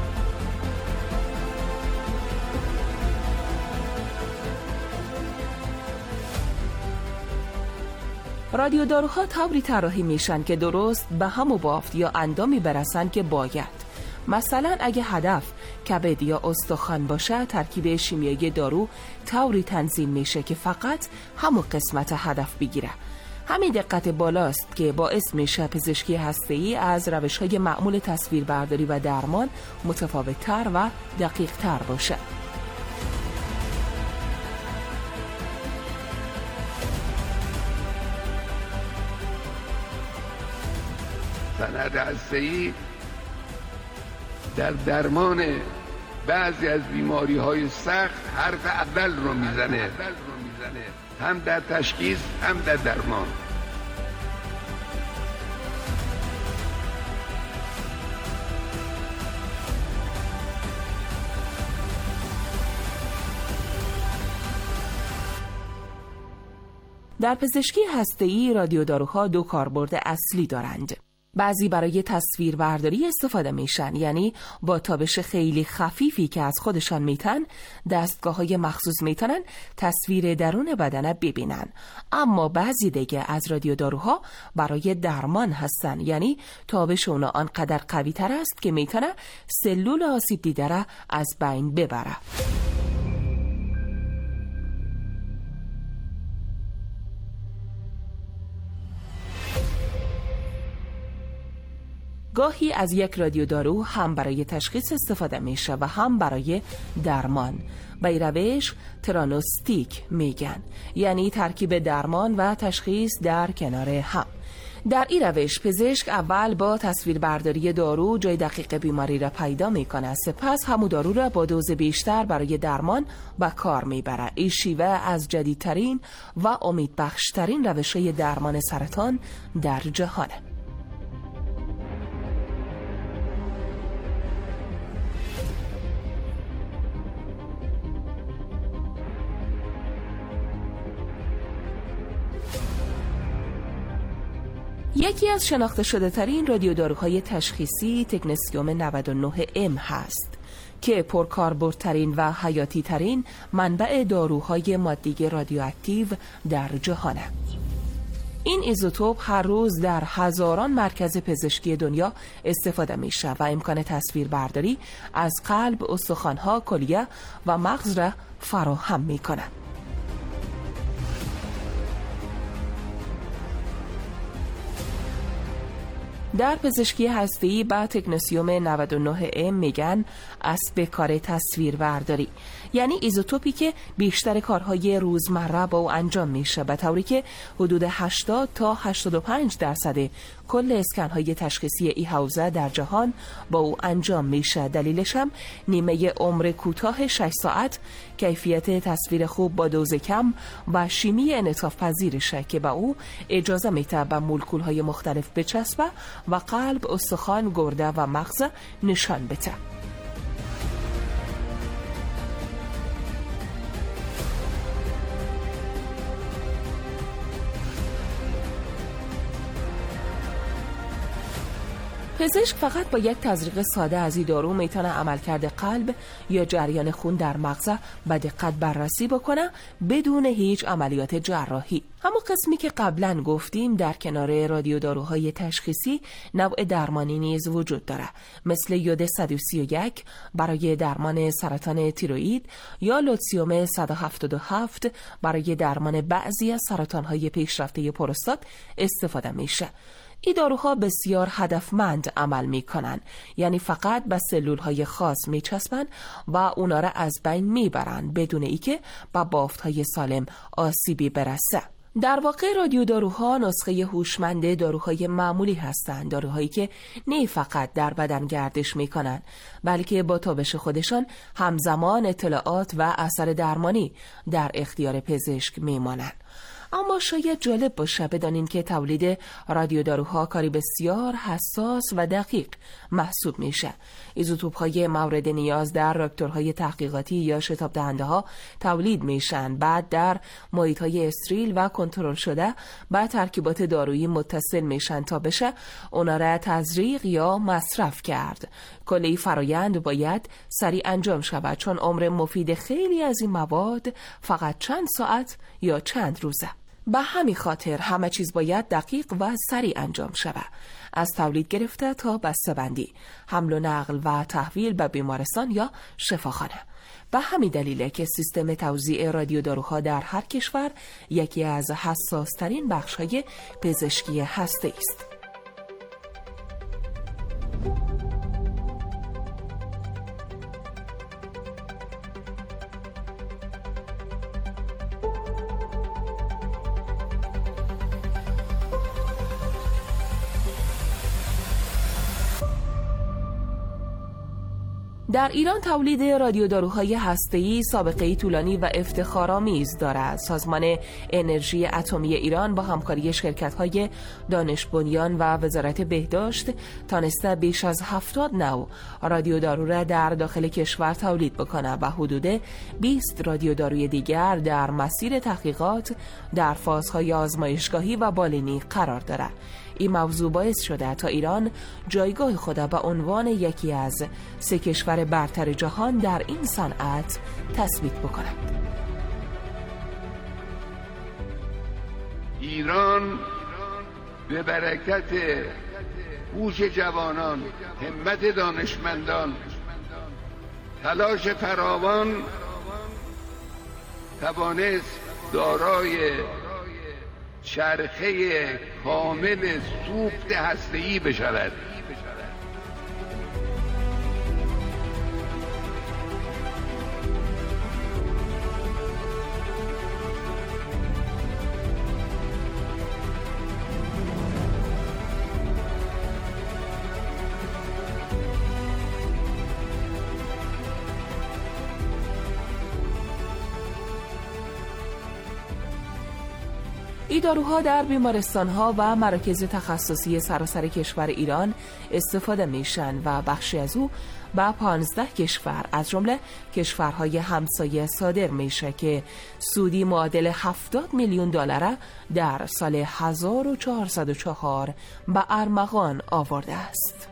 رادیو داروها طوری طراحی میشن که درست به همو بافت یا اندامی برسن که باید. مثلا اگه هدف کبد یا استخوان باشه، ترکیب شیمیایی دارو طوری تنظیم میشه که فقط همون قسمت هدف بگیره. همین دقت بالاست که باعث میشه پزشکی هسته‌ای از روش‌های معمول تصویربرداری و درمان متفاوت‌تر و دقیق‌تر باشه. صنعت هسته‌ای در درمان بعضی از بیماری‌های سخت حرف اول رو میزنه، هم در تشخیص هم در درمان. در پزشکی هسته‌ای رادیوداروها دو کاربرد اصلی دارند. بعضی برای تصویربرداری استفاده میشن، یعنی با تابش خیلی خفیفی که از خودشان میتن دستگاه‌های مخصوص میتونن تصویر درون بدن ببینن. اما بعضی دیگه از رادیوداروها برای درمان هستن، یعنی تابش اونا آنقدر قوی تر است که میتونه سلول آسیب دیده را از بین ببره. گاهی از یک رادیودارو هم برای تشخیص استفاده میشه و هم برای درمان. به این روش ترانوستیک میگن، یعنی ترکیب درمان و تشخیص در کنار هم. در این روش پزشک اول با تصویربرداری دارو جای دقیق بیماری را پیدا میکنه، سپس همون دارو را با دوز بیشتر برای درمان به کار میبره. این شیوه از جدیدترین و امیدبخشترین روش‌های درمان سرطان در جهانه. یکی از شناخته شده ترین رادیوداروهای تشخیصی تکنسیوم نود و نه ام هست که پرکاربردترین و حیاتی ترین منبع داروهای ماده رادیواکتیو در جهانه. این ایزوتوپ هر روز در هزاران مرکز پزشکی دنیا استفاده میشه و امکان تصویربرداری از قلب، استخوان‌ها، کلیه و مغز را فراهم میکنه. در پزشکی هسته‌ای با تکنسیوم نود و نه ام میگن اسب کار تصویربرداری، یعنی ایزوتوپی که بیشتر کارهای روزمره با او انجام میشه، به طوری که حدود هشتاد تا هشتاد و پنج درصد کل اسکن‌های تشخیصی ای حوزه در جهان با او انجام میشه. دلیلش هم نیمه عمر کوتاه شش ساعت، کیفیت تصویر خوب با دوز کم و شیمی انعطاف پذیرشه که با او اجازه میده به مولکول‌های مختلف بچسبه و قلب، استخوان، گرده و مغز نشان بده. پزشک فقط با یک تزریق ساده از این دارو میتونه عملکرد قلب یا جریان خون در مغز به دقت بررسی بکنه بدون هیچ عملیات جراحی. همون قسمی که قبلا گفتیم در کنار رادیوداروهای تشخیصی نوع درمانی نیز وجود داره، مثل یود صد و سی و یک برای درمان سرطان تیروئید یا لوتسیوم صد و هفتاد و هفت برای درمان بعضی از سرطانهای پیشرفته پروستات استفاده میشه. این داروها بسیار هدفمند عمل میکنن، یعنی فقط به سلولهای خاص میچسبن و اونا را از بین میبرن بدون ای که به بافتهای سالم آسیبی برسه. در واقع رادیوداروها نسخه هوشمند داروهای معمولی هستند، داروهایی که نه فقط در بدن گردش میکنن بلکه با تابش خودشان همزمان اطلاعات و اثر درمانی در اختیار پزشک میمانند. اما شاید جالب باشه بدانین که تولید رادیوداروها کاری بسیار حساس و دقیق محسوب میشه. ایزوتوپ‌های مورد نیاز در راکتورهای تحقیقاتی یا شتاب دهنده ها تولید میشن، بعد در محیط‌های استریل و کنترل شده با ترکیبات دارویی متصل میشن تا بشه اونا را تزریق یا مصرف کرد. کلی فرایند باید سریع انجام شود، چون عمر مفید خیلی از این مواد فقط چند ساعت یا چند روزه. به همین خاطر همه چیز باید دقیق و سریع انجام شود، از تولید گرفته تا بسته‌بندی، حمل و نقل و تحویل به بیمارستان یا شفاخانه. به همین دلیله که سیستم توزیع رادیوداروها در هر کشور یکی از حساس‌ترین بخش‌های پزشکی هسته‌ای است. در ایران تولید رادیوداروهای هسته‌ای سابقه‌ای طولانی و افتخارآمیز دارد. سازمان انرژی اتمی ایران با همکاری شرکت‌های دانش بنیان و وزارت بهداشت تانسته بیش از هفتاد نوع رادیودارو را در داخل کشور تولید بکند و حدود بیست رادیوداروی دیگر در مسیر تحقیقات در فازهای آزمایشگاهی و بالینی قرار دارد. این موضوع باعث شده تا ایران جایگاه خود به عنوان یکی از سه کشور برتر جهان در این صنعت تثبیت بکند. ایران به برکت هوش جوانان، همت دانشمندان، تلاش فراوان توانست دارای چرخه کامل سوخت هسته‌ای بشود. این داروها در بیمارستان‌ها و مراکز تخصصی سراسر کشور ایران استفاده میشن و بخشی از او به پانزده کشور از جمله کشورهای همسایه صادر میشه که سودی معادل هفتاد میلیون دلار در سال هزار و چهارصد و چهار به ارمغان آورده است.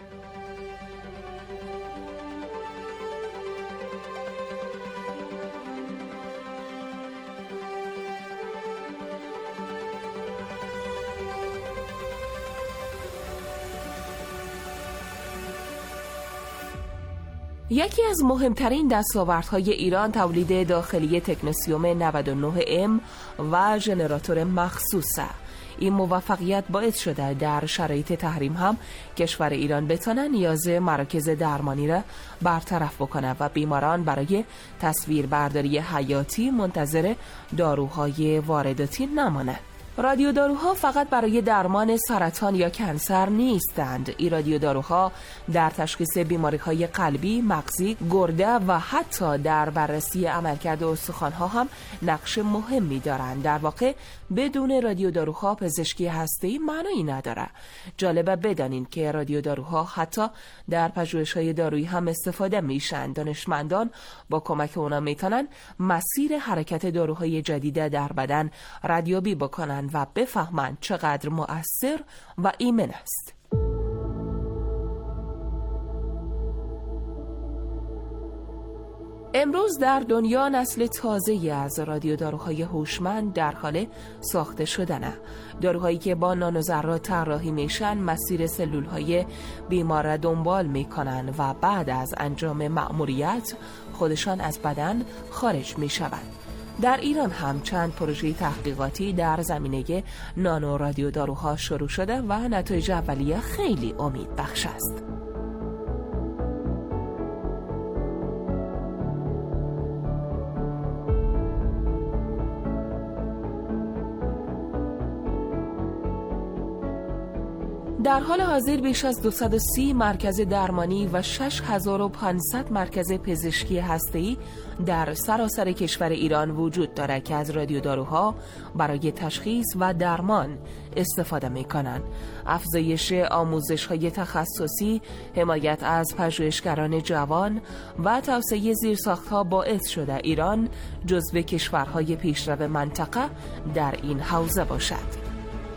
یکی از مهمترین دستاوردهای ایران تولید داخلی تکنسیوم نود و نه ام و ژنراتور مخصوص است. این موفقیت باعث شده در شرایط تحریم هم کشور ایران بتونه نیاز مراکز درمانی را برطرف بکنه و بیماران برای تصویربرداری حیاتی منتظر داروهای وارداتی نمانند. رادیوداروها فقط برای درمان سرطان یا کنسر نیستند. این رادیوداروها در تشخیص بیماری‌های قلبی، مغزی، گرده و حتی در بررسی عملکرد استخوان‌ها هم نقش مهمی دارند. در واقع بدون رادیوداروها پزشکی هسته‌ای معنی نداره. جالبه بدانید که رادیوداروها حتی در پژوهش‌های دارویی هم استفاده میشن. دانشمندان با کمک اونا میتونن مسیر حرکت داروهای جدید در بدن ردیابی بکنن و بفهمند چقدر مؤثر و ایمن است. امروز در دنیا نسل تازه‌ای از رادیوداروهای هوشمند در حال ساخته شدن. داروهایی که با نانوذرات طراحی میشن مسیر سلولهای بیمار را دنبال میکنن و بعد از انجام مأموریت خودشان از بدن خارج میشوند. در ایران هم چند پروژه تحقیقاتی در زمینه نانو رادیوداروها شروع شده و نتایج اولیه خیلی امید بخش است. در حال حاضر بیش از دویست و سی مرکز درمانی و شش هزار و پانصد مرکز پزشکی هسته‌ای در سراسر کشور ایران وجود دارد که از رادیوداروها برای تشخیص و درمان استفاده می‌کنند. افزایش آموزش‌های تخصصی، حمایت از پژوهشگران جوان و توسعه زیرساخت‌ها باعث شده ایران جزو کشورهای پیشرو منطقه در این حوزه باشد.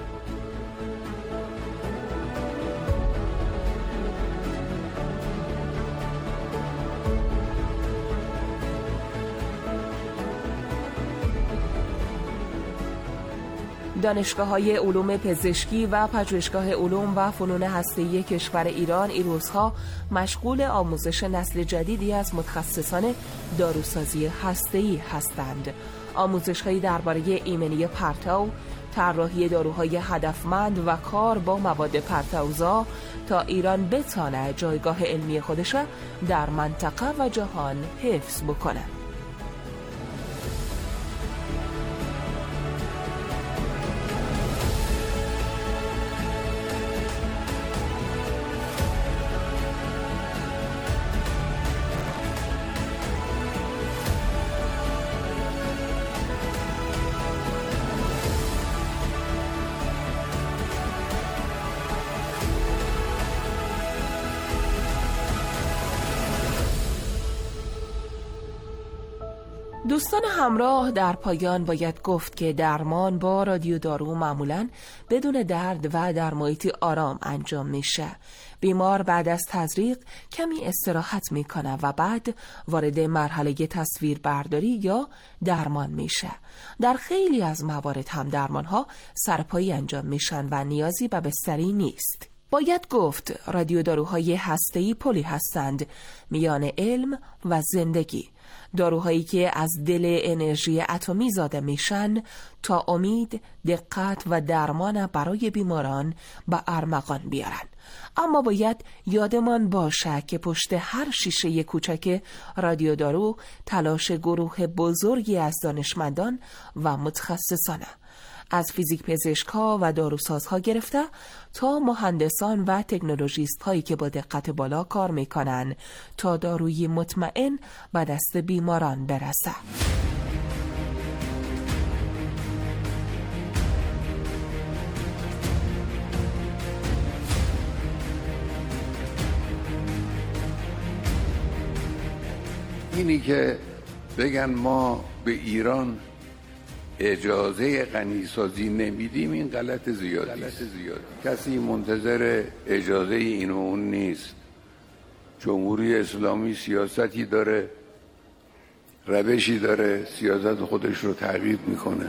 دانشگاه‌های علوم پزشکی و پژوهشگاه علوم و فنون هسته‌ای کشور ایران این روزها مشغول آموزش نسل جدیدی از متخصصان داروسازی هسته‌ای هستند. آموزش‌هایی درباره ایمنی پرتو، طراحی داروهای هدفمند و کار با مواد پرتوزا تا ایران بتانه جایگاه علمی خودش در منطقه و جهان حفظ بکنه. دوستان همراه، در پایان باید گفت که درمان با رادیو دارو معمولاً بدون درد و در محیطی آرام انجام میشه. بیمار بعد از تزریق کمی استراحت میکنه و بعد وارد مرحله تصویر برداری یا درمان میشه. در خیلی از موارد هم درمانها سرپایی انجام میشن و نیازی به بستری نیست. باید گفت رادیو داروهای هسته‌ای پلی هستند میان علم و زندگی. داروهایی که از دل انرژی اتمی زاده میشن تا امید، دقت و درمان برای بیماران به ارمغان بیارن. اما باید یادمان باشه که پشت هر شیشه کوچک رادیو دارو تلاش گروه بزرگی از دانشمندان و متخصصانه، از فیزیک پزشک‌ها و داروسازها گرفته تا مهندسان و تکنولوژیست هایی که با دقت بالا کار میکنن تا دارویی مطمئن به دست بیماران برسه. اینی که بگن ما به ایران اجازه غنیسازی نمیدیم، این غلط زیادی است. کسی منتظر اجازه این و اون نیست. جمهوری اسلامی سیاستی داره، روشی داره، سیاست خودش رو تغییر میکنه.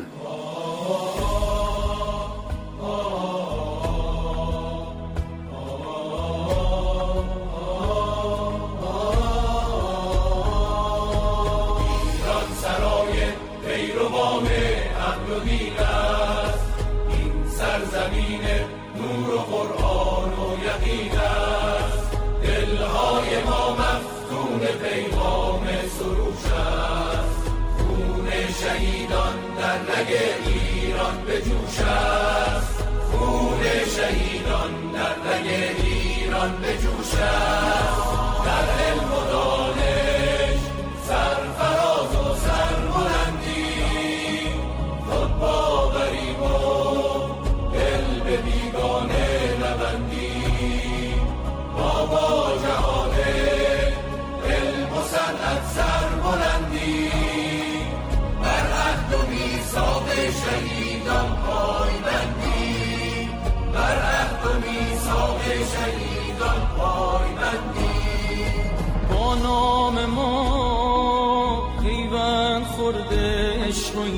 ایران به جوش است، خون شهیدان در رگ ایران به جوش است. در علم و دانش سرفراز و سربلندی، خود باوریم و دل به بیگانه نبندی. ما با جهان علم و صنعت سربلندی، بر عهد و میثاق شهیدان پایبندی، بر عهد و میثاق شهیدان پایبندی. با نام ما پیوند خورده عشق و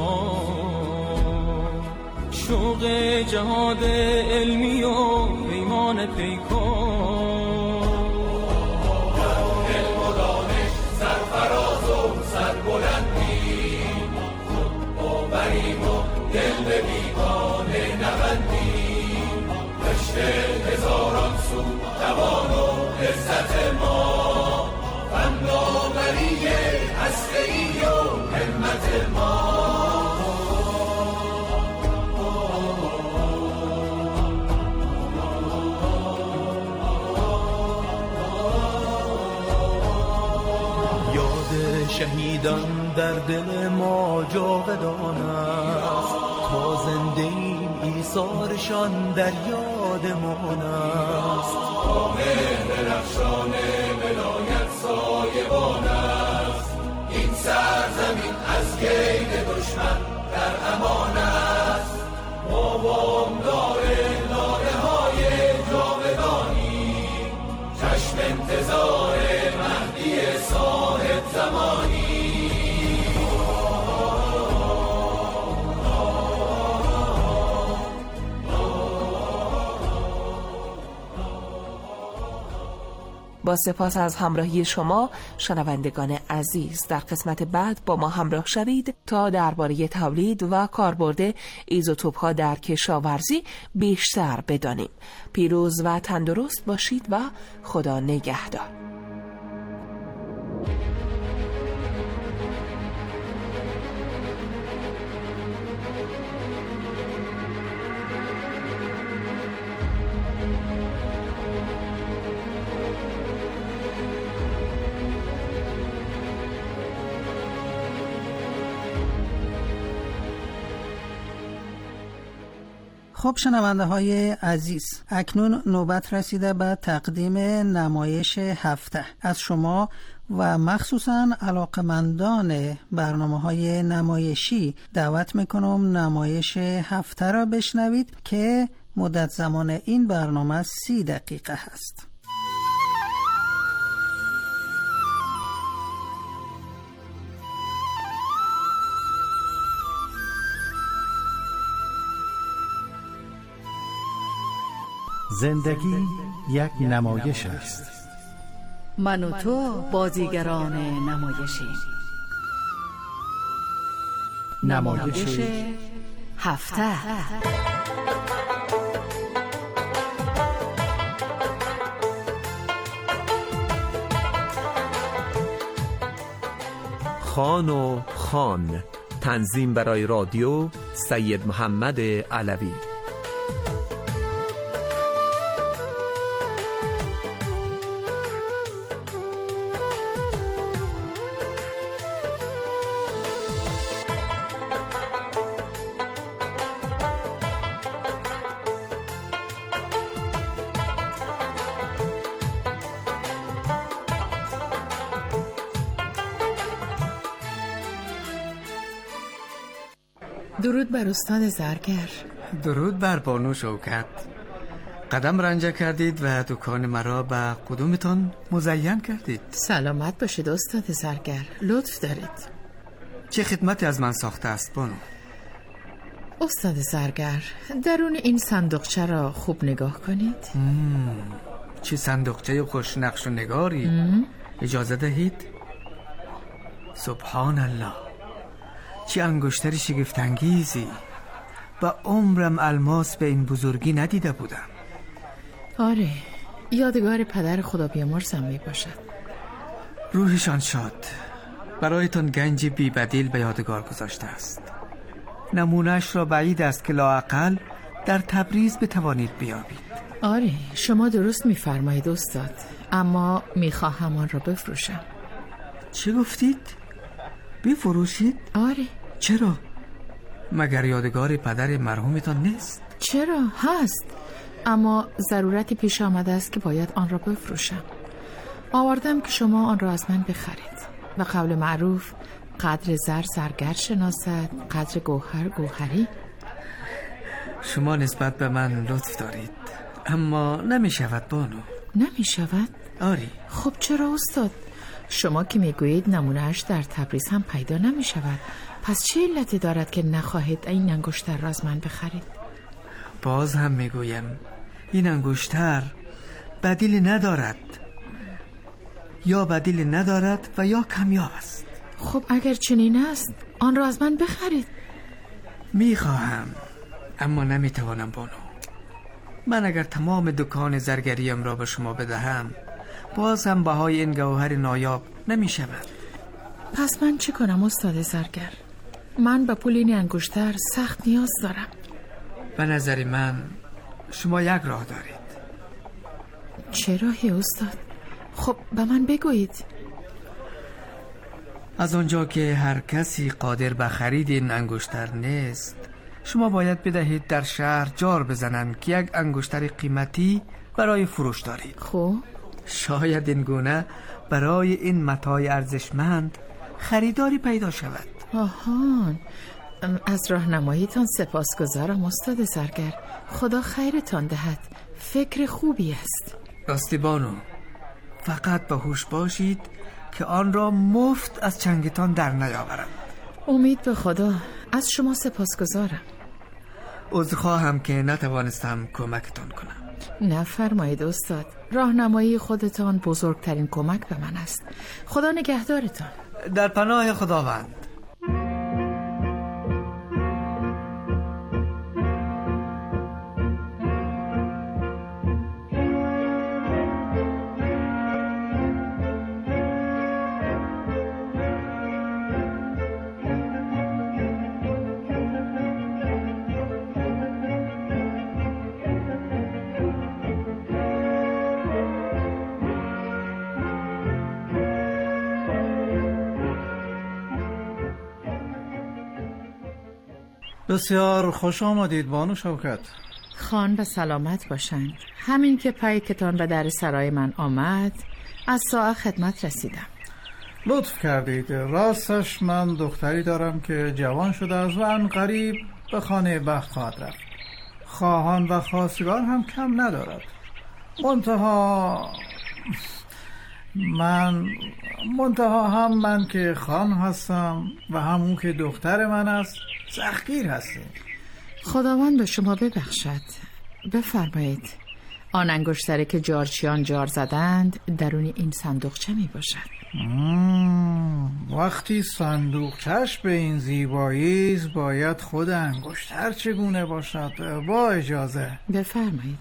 ایثار، شوق جهاد علمی و پیمان پیکار. علم و دانش سرفراز و سربلندی، بریم و دل به بیگانه نبندیم. رشته هزاران سو توان و عزت ما، فناوری هسته‌ای و همت ما. یاد شهیدان در دل ما جاودان است، تا زنده ایم ایثارشان در یادمان است. با مهر رخشان ولایت سایبان است، این سرزمین از کید دشمن در امان است. ما وامدار لاله های جاودانی، چشم انتظار مهدی صاحب زمانی. با سپاس از همراهی شما شنوندگان عزیز، در قسمت بعد با ما همراه شوید تا درباره تولید و کاربرد ایزوتوپ ها در کشاورزی بیشتر بدانیم. پیروز و تندرست باشید و خدا نگهدار. خب شنونده های عزیز، اکنون نوبت رسیده به تقدیم نمایش هفته. از شما و مخصوصا علاقمندان برنامه‌های نمایشی دعوت میکنم نمایش هفته را بشنوید که مدت زمان این برنامه سی دقیقه هست. زندگی یک نمایش است. من و تو بازیگران نمایشیم. نمایش هفته. خان و خان، تنظیم برای رادیو سید محمد علوی. درود بر استاد زرگر. درود بر بانو شوکت. قدم رنجه کردید و دکان مرا به قدومتان مزین کردید. سلامت باشید استاد زرگر، لطف دارید. چه خدمتی از من ساخته است بانو؟ استاد زرگر، درون این صندوقچه را خوب نگاه کنید. مم. چه صندوقچه خوش نقش و نگاری. مم. اجازه دهید. سبحان الله، چه انگشتر شگفت‌انگیزی. با عمرم الماس به این بزرگی ندیده بودم. آره، یادگار پدر خدا بیامرزم می باشد. روحشان شاد. برایتان گنج بی بدیل به یادگار گذاشته است. نمونهش را بعید است که لااقل در تبریز بتوانید بیابید. آره، شما درست میفرمایید استاد، اما میخواهم آن را بفروشم. چه گفتید؟ بفروشید؟ آره. چرا؟ مگر یادگار پدر مرحومتان نیست؟ چرا؟ هست، اما ضرورتی پیش آمده است که باید آن را بفروشم. آوردم که شما آن را از من بخرید و قول معروف قدر زر زرگر شناسد، قدر گوهر گوهری. شما نسبت به من لطف دارید، اما نمی شود بانو. نمی شود؟ آری. خب چرا استاد؟ شما که میگویید نمونهش در تبریز هم پیدا نمی شود، پس چه علتی دارد که نخواهید این انگشتر را از من بخرید؟ باز هم میگویم این انگشتر بدیل ندارد، یا بدیل ندارد و یا کمیاب است. خب اگر چنین است آن را از من بخرید. میخواهم، اما نمیتوانم بانو. من اگر تمام دکان زرگریم را به شما بدهم باز هم بهای این گوهر نایاب نمی شود. پس من چه کنم استاد زرگر؟ من به پول این انگشتر سخت نیاز دارم. به نظر من شما یک راه دارید. چه راهی استاد؟ خب به من بگویید. از آنجا که هر کسی قادر به خرید این انگشتر نیست، شما باید بدهید در شهر جار بزنند که یک انگشتر قیمتی برای فروش دارید. خب شاید این گونه برای این متاع ارزشمند خریداری پیدا شود. آهان، از راهنماییتان سپاسگزارم استاد زرگر. خدا خیرتان دهد، فکر خوبی است. راستی بانو، فقط به هوش باشید که آن را مفت از چنگتان در نیاورم. امید به خدا. از شما سپاسگزارم. عذرخواهم که نتوانستم کمکتان کنم. نفرمایید استاد، راهنمایی خودتان بزرگترین کمک به من است. خدا نگهدارتان. در پناه خداوند. بسیار خوش آمدید بانو شوکت. خان به سلامت باشند. همین که پیکتان به در سرای من آمد از ساعت خدمت رسیدم. لطف کردید. راستش من دختری دارم که جوان شده است و عنقریب به خانه بخت خواهد رفت. خواهان و خواستگار هم کم ندارد. منتها من منتها هم من که خان هستم و همون که دختر من است سختگیر هستیم. خداوند به شما ببخشد. بفرمایید. آن انگشتری که جارچیان جار زدند درون این صندوقچه می باشد. وقتی صندوقچش به این زیبایی است باید خود انگشتر چگونه باشد؟ با اجازه. بفرمایید.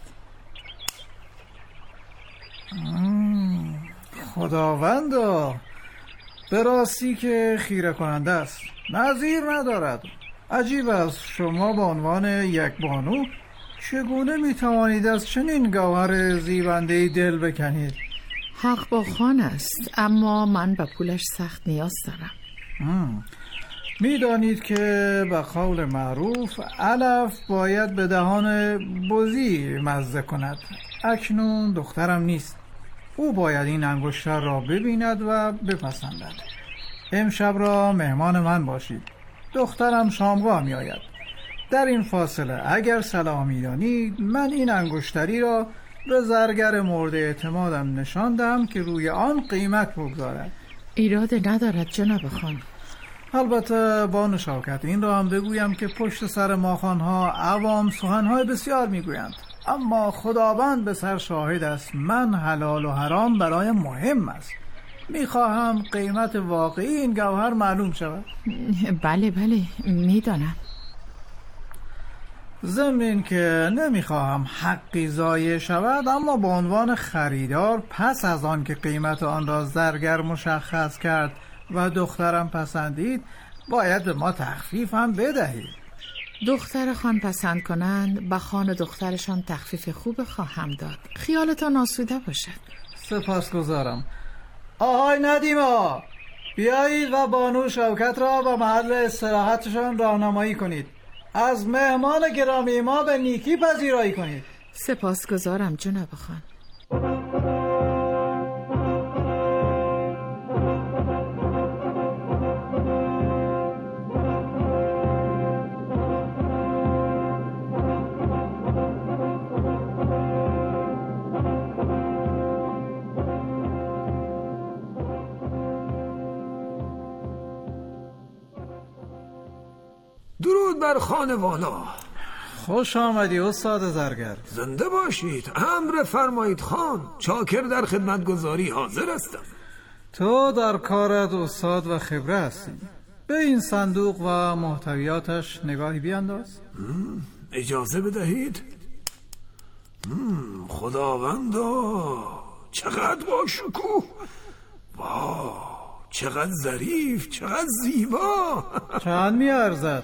خداوندا، به راستی که خیره کننده است، نظیر ندارد. عجیب است شما به عنوان یک بانو چگونه میتوانید از چنین گوهر زیبنده دل بکنید؟ حق با خان است، اما من به پولش سخت نیاز دارم. میدانید که به قول معروف علف باید به دهان بزی مزه کند. اکنون دخترم نیست، او باید این انگشتر را ببیند و بپسندد. امشب را مهمان من باشید. دخترم شامگاه می آید. در این فاصله اگر صلاح می دانید من این انگشتری را به زرگر مورد اعتمادم نشان دهم که روی آن قیمت بگذارد. ایراد ندارد جناب خان. البته با شوکت این را هم بگویم که پشت سر ماخوانها عوام سخنهای بسیار میگویند، اما خداوند به سر شاهد است من حلال و حرام برای مهم است. میخواهم قیمت واقعی این گوهر معلوم شود. بله بله میدانم. ضمن این که نمیخواهم حقی ضایع شود، اما به عنوان خریدار پس از آن که قیمت آن را زرگر مشخص کرد و دخترم پسندید باید به ما تخفیف هم بدهید. دختر خان پسند کنند به خان دخترشان تخفیف خوب خواهم داد. خیالتان آسوده باشد. سپاسگزارم. آهای ندیما، بیایید و بانو شوکت را به محل استراحتشان راهنمایی کنید. از مهمان گرامی ما به نیکی پذیرایی کنید. سپاسگزارم جناب خان. درود بر خانوالا. خوش آمدی استاد زرگر. زنده باشید. امر فرمایید خان. چاکر در خدمتگزاری حاضر هستم. تو در کارت استاد و خبره هستی. به این صندوق و محتویاتش نگاهی بیانداز. اجازه بدهید. خداوندا، چقدر با شکوه. واه، چقدر ظریف، چقدر زیبا. چند می ارزد؟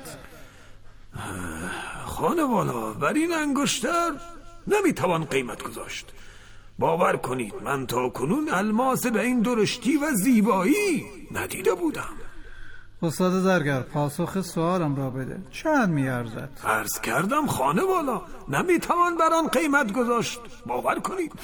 خانوالا، بر این انگشتر نمیتوان قیمت گذاشت. باور کنید من تا کنون الماس به این درشتی و زیبایی ندیده بودم. استاد زرگر، پاسخ سوالم را بده. چند می ارزد؟ عرض کردم خانوالا نمیتوان بر آن قیمت گذاشت. باور کنید.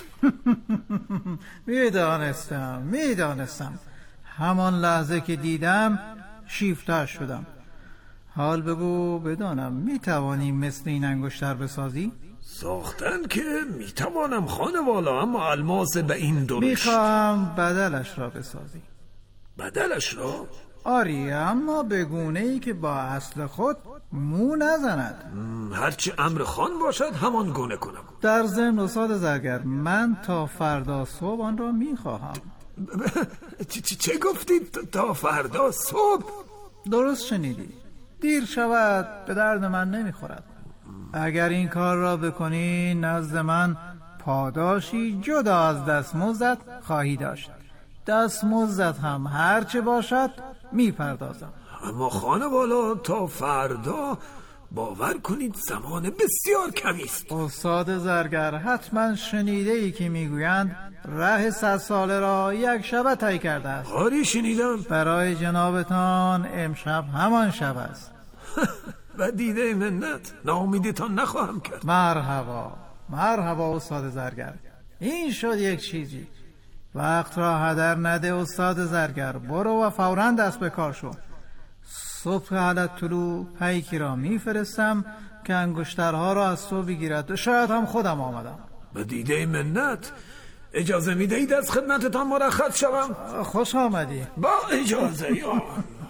میدانستم میدانستم همان لحظه که دیدم شیفته شدم. حال بگو بدانم میتوانی مثل این انگشتر بسازی؟ ساختن که میتوانم خانوالا، اما الماس به این درشت. میخواهم بدلش را بسازی. بدلش را؟ آری، اما به گونه ای که با اصل خود مو نزند. هرچی امر خان باشد همان گونه کنم. در ضمن استاد زرگر، من تا فردا صبح آن را میخواهم. چه, چه گفتید تا فردا صبح؟ درست شنیدی. دیر شود به درد من نمیخورد. اگر این کار را بکنی نزد من پاداشی جدا از دستمزدت خواهی داشت. دستمزدت هم هرچه باشد میپردازم. اما خانوالا تا فردا باور کنید زمان بسیار کمی است. استاد زرگر، حتما شنیده ای که میگویند راه صد ساله را یک شب طی کرده است. آری شنیدم. برای جنابتان امشب همان شب است. و دیده منت، ناامیدتان نخواهم کرد. مرحبا مرحبا استاد زرگر. این شد یک چیزی. وقت را هدر نده استاد زرگر، برو و فوراً دست به کار شو. صبح حالت طلوع پیکی را میفرستم که انگشترها را از تو بگیرد. شاید هم خودم آمدم. به دیده منت. اجازه میدهید از خدمتتان مرخص شوم؟ خوش آمدی. با اجازه یا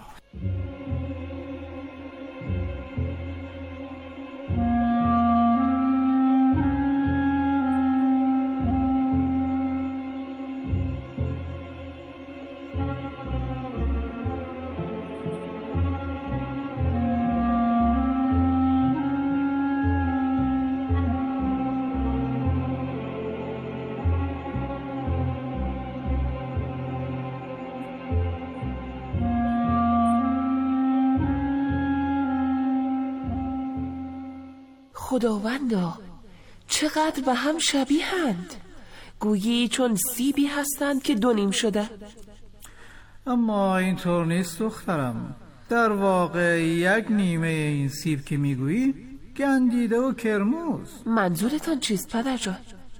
خداوندا، چقدر به هم شبیهند. گویی چون سیبی هستند که دونیم شده. اما اینطور نیست دخترم. در واقع یک نیمه این سیب که میگویی گندیده و کرموز. منظورتان چیست پدر جان؟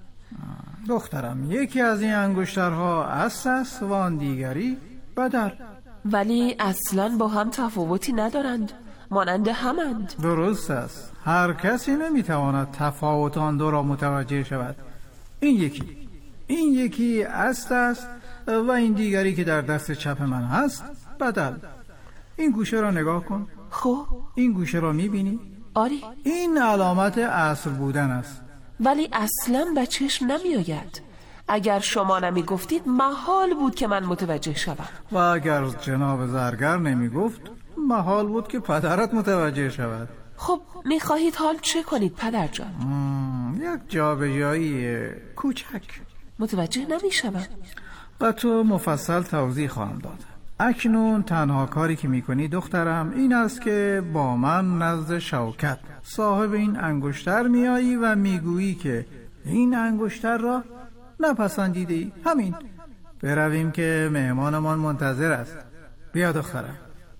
دخترم، یکی از این انگشترها است است و آن دیگری بدل. ولی اصلا با هم تفاوتی ندارند، مانند همند. درست است. هر کسی نمیتواند تفاوت آن دو را متوجه شود. این یکی این یکی است است و این دیگری که در دست چپ من هست بدل. این گوشه را نگاه کن. خب این گوشه را میبینی؟ آری. این علامت اصل بودن است. ولی اصلا به چشم نمیآید. اگر شما نمی گفتید محال بود که من متوجه شوم. و اگر جناب زرگر نمی گفت محال بود که پدرت متوجه شود. خب میخواهید حال چه کنید پدر جان؟ یک جابجایی کوچک. متوجه نمیشوم. و تو مفصل توضیح خواهم داد. اکنون تنها کاری که میکنی دخترم این است که با من نزد شوکت صاحب این انگشتر میایی و میگویی که این انگشتر را نپسندیدی. همین. برویم که مهمانمان منتظر است. بیا دخترم.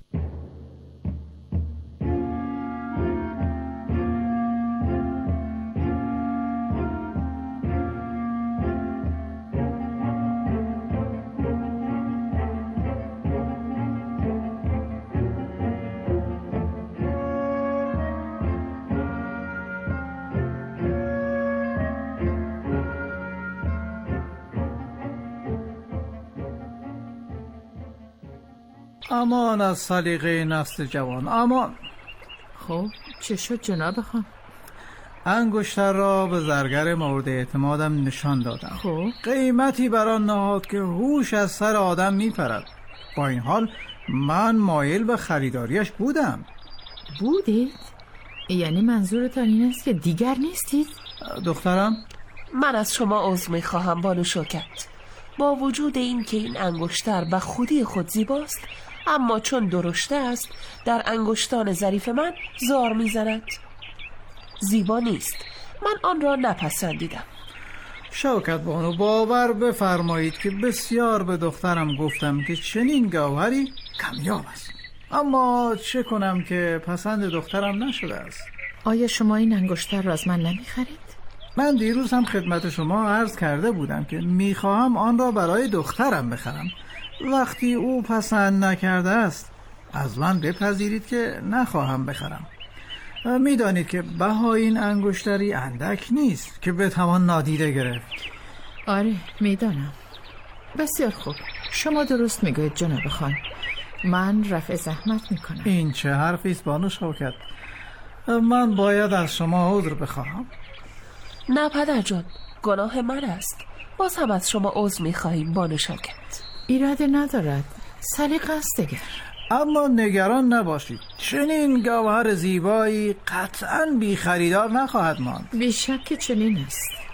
امان از سلیقه نسل جوان، امان. خب چه شد جناب خان؟ انگشتر را به زرگر مورد اعتمادم نشان دادم. خب قیمتی بر آن نهاد که هوش از سر آدم میپرد. با این حال من مایل به خریداریش بودم. بودید؟ یعنی منظورتان این است که دیگر نیستید؟ دخترم، من از شما عذر میخواهم بانو شوکت. با وجود این که این انگشتر به خودی خود زیباست، اما چون درشته است در انگشتان ظریف من زار میزند. زیبا نیست. من آن را نپسندیدم. شوکت بانو، باور بفرمایید که بسیار به دخترم گفتم که چنین گوهری کمیاب است، اما چه کنم که پسند دخترم نشده است. آیا شما این انگشتر را از من نمیخرید؟ من دیروز هم خدمت شما عرض کرده بودم که میخواهم آن را برای دخترم بخرم. وقتی او پسند نکرده است از من بپذیرید که نخواهم بخرم. میدانید که بهای این انگشتری اندک نیست که بتوان نادیده گرفت. آره میدانم. بسیار خوب، شما درست میگویید جناب خان. من رفع زحمت میکنم. این چه حرفی است بانو شوکت؟ من باید از شما عذر بخواهم. نه پدر جان، گناه من است. باز هم از شما عذر میخواهیم بانو شوکت. ایراد ندارد، سلیقه است دیگر. اما نگران نباشید، چنین گوهر زیبایی قطعاً بی خریدار نخواهد ماند. بی شک چنین است.